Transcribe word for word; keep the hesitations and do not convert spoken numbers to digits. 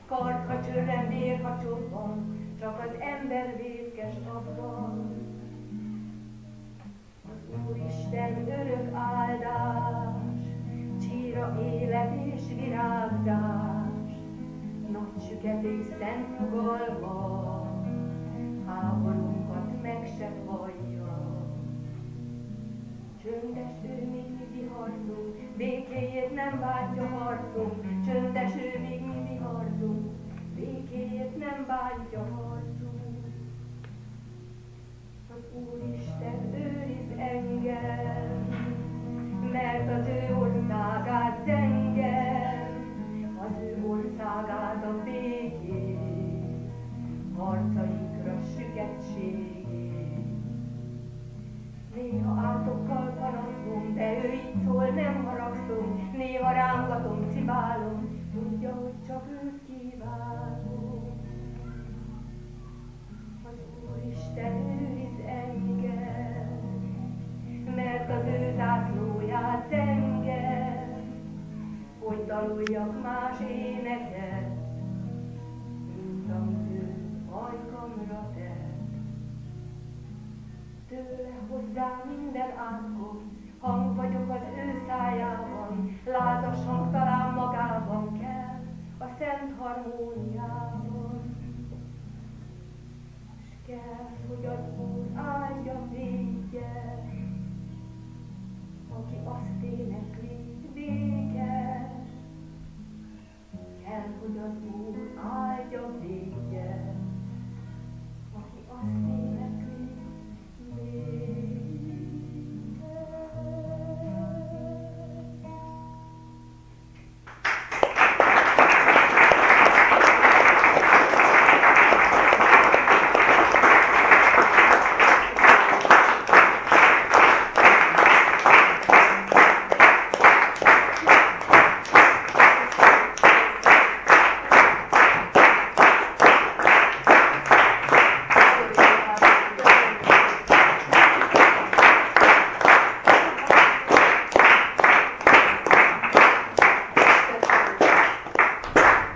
kard, ha csörren, vér, ha csobban, csak az ember vétkes abban. Az Úristen örök áldás, csíra élet és virágzás, nagy süketés szent nyugalma, háborunkat meg se vallja. Csöndes ő, míg mi viharzunk, békéjét nem bántja harcunk. Csöndes ő, míg mi viharzunk, békéjét nem bántja harcunk. Az Úristen őriz engem, mert az ő országát zengem, az ő országát a békét, harcainkra süketségét. Néha átokkal panaszom, de ő így szól, nem haragszom, néha rángatom, cibálom, tudja, hogy csak őt kívánom. Az Úristen őriz engem, mert az ő zászlóját zengem, hogy daluljak más éneket, mint amit ő ajkamra tett. Tőle hozzá minden átkom, hang vagyok az ő szájában, lázas hang talán magában kell, a szent harmóniában. S kell, hogy az Úr áldja